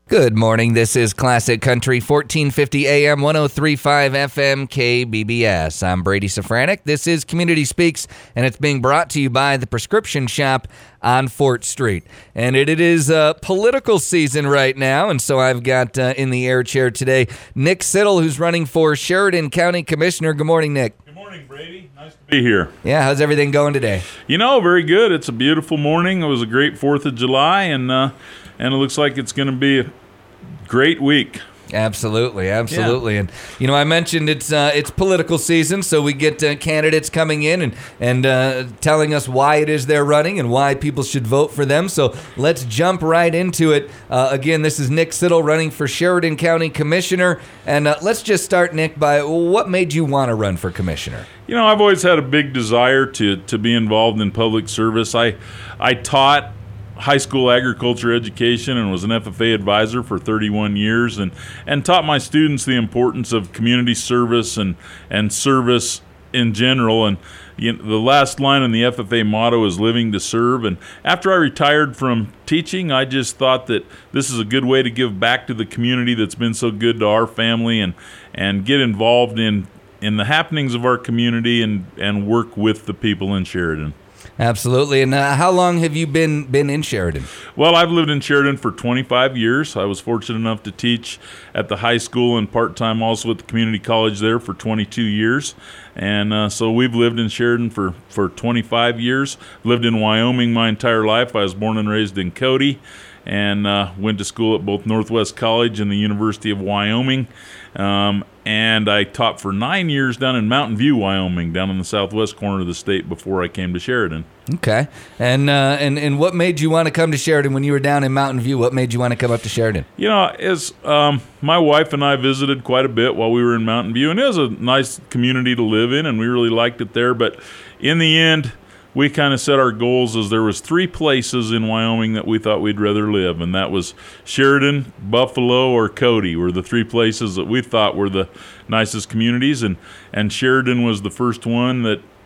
Good morning. This is Classic Country, 1450 AM, 1035 FM, KBBS. I'm Brady Safranek. This is Community Speaks, and it's being brought to you by the Prescription Shop on Fort Street. And it is political season right now, and so I've got in the air chair today Nick Siddle, who's running for Sheridan County Commissioner. Good morning, Nick. Good morning, Brady. Nice to be here. Yeah, how's everything going today? Very good. It's a beautiful morning. It was a great 4th of July, and it looks like it's going to be a great week. Absolutely. And I mentioned it's political season, so we get candidates coming in and telling us why it is they're running and why people should vote for them. So let's jump right into it. Again, this is Nick Siddle running for Sheridan County Commissioner, and let's just start, Nick, by what made you want to run for commissioner? I've always had a big desire to be involved in public service. I taught high school agriculture education and was an FFA advisor for 31 years and taught my students the importance of community service and service in general. And the last line in the FFA motto is living to serve. And after I retired from teaching, I just thought that this is a good way to give back to the community that's been so good to our family and get involved in the happenings of our community and work with the people in Sheridan. Absolutely. And how long have you been in Sheridan? Well, I've lived in Sheridan for 25 years. I was fortunate enough to teach at the high school and part-time also at the community college there for 22 years. And so we've lived in Sheridan for 25 years. Lived in Wyoming my entire life. I was born and raised in Cody and went to school at both Northwest College and the University of Wyoming. And I taught for 9 years down in Mountain View, Wyoming, down in the southwest corner of the state before I came to Sheridan. Okay. And what made you want to come to Sheridan when you were down in Mountain View? What made you want to come up to Sheridan? As my wife and I visited quite a bit while we were in Mountain View, and it was a nice community to live in, and we really liked it there. But in the end, we kind of set our goals as there was 3 places in Wyoming that we thought we'd rather live, and that was Sheridan, Buffalo, or Cody were the 3 places that we thought were the nicest communities, and Sheridan was the first one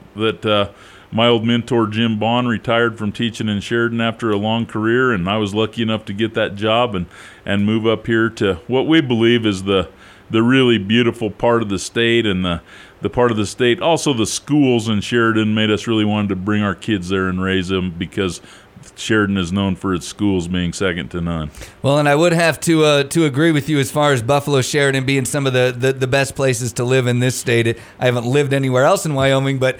that my old mentor Jim Bond retired from teaching in Sheridan after a long career, and I was lucky enough to get that job and move up here to what we believe is the really beautiful part of the state, and the part of the state. Also, the schools in Sheridan made us really want to bring our kids there and raise them because Sheridan is known for its schools being second to none. Well, and I would have to agree with you as far as Buffalo, Sheridan being some of the best places to live in this state. I haven't lived anywhere else in Wyoming, but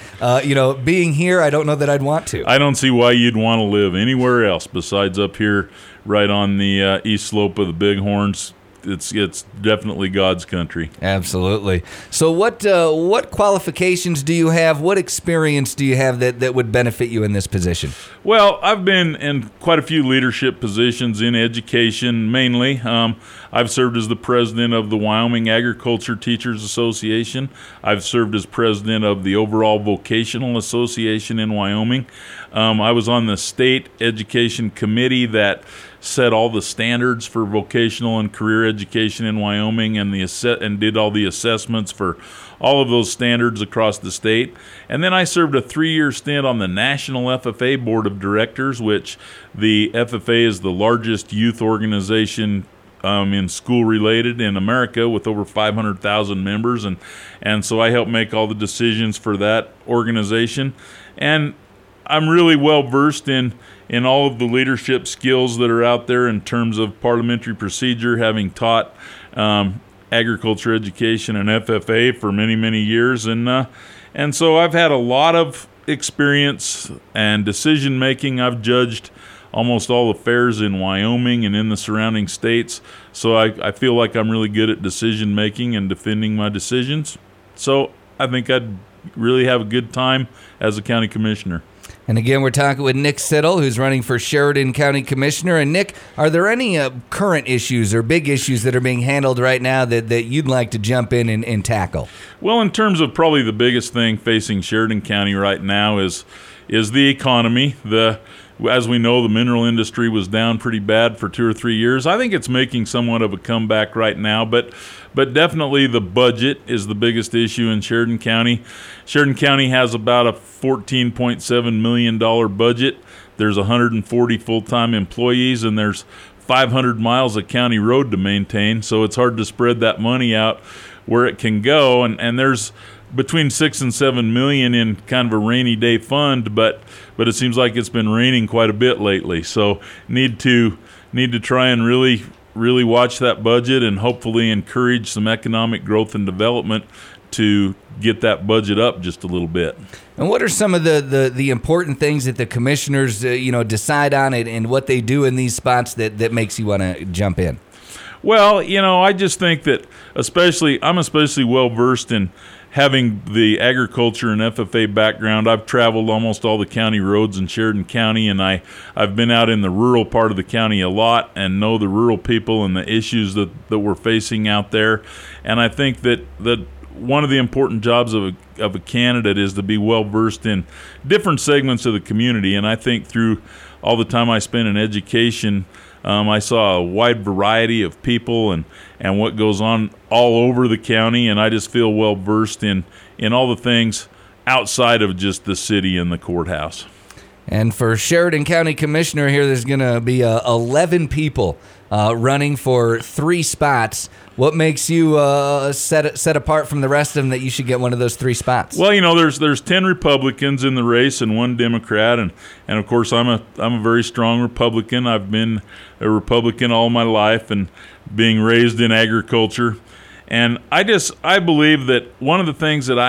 being here, I don't know that I'd want to. I don't see why you'd want to live anywhere else besides up here, right on the east slope of the Bighorns. It's definitely God's country. Absolutely. So what qualifications do you have? What experience do you have that would benefit you in this position? Well, I've been in quite a few leadership positions in education mainly. I've served as the president of the Wyoming Agriculture Teachers Association. I've served as president of the overall Vocational Association in Wyoming. I was on the state education committee that set all the standards for vocational and career education in Wyoming and did all the assessments for all of those standards across the state. And then I served a 3-year stint on the National FFA Board of Directors, which the FFA is the largest youth organization in school-related in America with over 500,000 members. And so I helped make all the decisions for that organization. And I'm really well-versed in all of the leadership skills that are out there in terms of parliamentary procedure, having taught agriculture education and FFA for many, many years. And so I've had a lot of experience and decision-making. I've judged almost all affairs in Wyoming and in the surrounding states. So I feel like I'm really good at decision-making and defending my decisions. So I think I'd really have a good time as a county commissioner. And again, we're talking with Nick Siddle, who's running for Sheridan County Commissioner. And Nick, are there any current issues or big issues that are being handled right now that you'd like to jump in and tackle? Well, in terms of probably the biggest thing facing Sheridan County right now is the economy. As we know, the mineral industry was down pretty bad for 2 or 3 years. I think it's making somewhat of a comeback right now, but definitely the budget is the biggest issue in Sheridan County. Sheridan County has about a $14.7 million budget. There's 140 full-time employees, and there's 500 miles of county road to maintain, so it's hard to spread that money out where it can go. And there's between $6 and $7 million in kind of a rainy day fund, but it seems like it's been raining quite a bit lately. So need to try and really watch that budget and hopefully encourage some economic growth and development to get that budget up just a little bit. And what are some of the important things that the commissioners decide on it, and what they do in these spots that makes you want to jump in? Well, I just think that I'm especially well versed in having the agriculture and FFA background. I've traveled almost all the county roads in Sheridan County, and I've been out in the rural part of the county a lot and know the rural people and the issues that we're facing out there. And I think that one of the important jobs of a candidate is to be well versed in different segments of the community. And I think through all the time I spent in education, I saw a wide variety of people and what goes on all over the county, and I just feel well versed in all the things outside of just the city and the courthouse. And for Sheridan County Commissioner here, there's going to be 11 people running for 3 spots. What makes you set apart from the rest of them that you should get one of those 3 spots? Well, there's 10 Republicans in the race and 1 Democrat, and of course I'm a very strong Republican. I've been a Republican all my life and being raised in agriculture, and I believe that one of the things that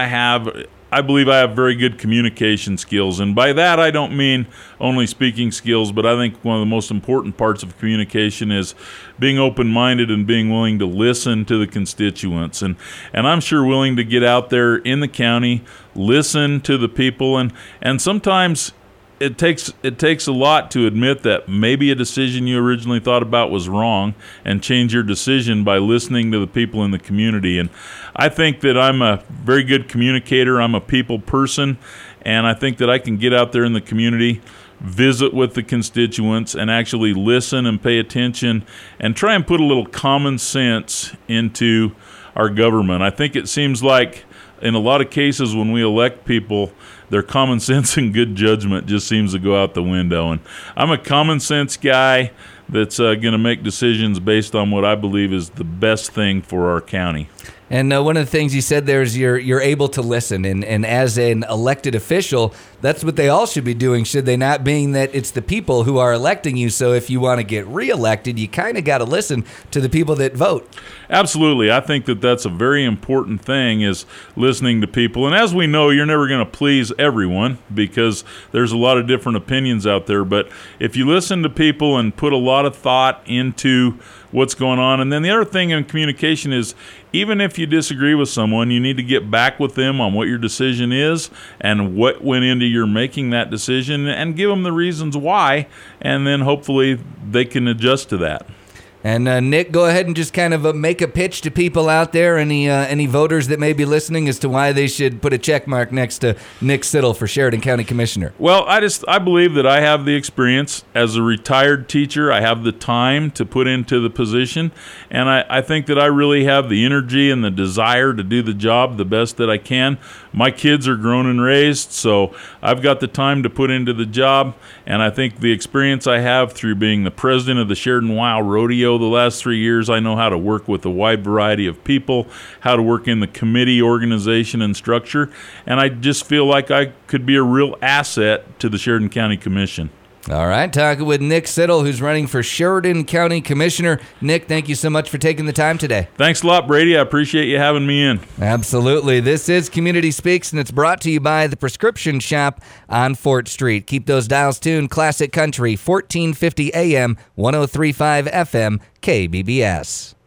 I believe I have very good communication skills, and by that I don't mean only speaking skills, but I think one of the most important parts of communication is being open-minded and being willing to listen to the constituents, and I'm sure willing to get out there in the county, listen to the people, and sometimes it takes a lot to admit that maybe a decision you originally thought about was wrong and change your decision by listening to the people in the community. And I think that I'm a very good communicator. I'm a people person, and I think that I can get out there in the community, visit with the constituents, and actually listen and pay attention and try and put a little common sense into our government. I think it seems like in a lot of cases when we elect people, their common sense and good judgment just seems to go out the window. And I'm a common sense guy that's going to make decisions based on what I believe is the best thing for our county. And one of the things you said there is you're able to listen, and as an elected official, that's what they all should be doing, should they not? Being that it's the people who are electing you, so if you want to get reelected, you kind of got to listen to the people that vote. Absolutely. I think that that's a very important thing, is listening to people. And as we know, you're never going to please everyone because there's a lot of different opinions out there. But if you listen to people and put a lot of thought into what's going on, and then the other thing in communication is, even if you disagree with someone, you need to get back with them on what your decision is and what went into your making that decision, and give them the reasons why, and then hopefully they can adjust to that. And Nick, go ahead and just kind of make a pitch to people out there, any voters that may be listening, as to why they should put a check mark next to Nick Siddle for Sheridan County Commissioner. Well, I believe that I have the experience as a retired teacher. I have the time to put into the position, and I think that I really have the energy and the desire to do the job the best that I can. My kids are grown and raised, so I've got the time to put into the job, and I think the experience I have through being the president of the Sheridan Wow Rodeo the last 3 years, I know how to work with a wide variety of people, how to work in the committee organization and structure, and I just feel like I could be a real asset to the Sheridan County Commission. All right, talking with Nick Siddle, who's running for Sheridan County Commissioner. Nick, thank you so much for taking the time today. Thanks a lot, Brady. I appreciate you having me in. Absolutely. This is Community Speaks, and it's brought to you by the Prescription Shop on Fort Street. Keep those dials tuned. Classic Country, 1450 AM, 103.5 FM, KBBS.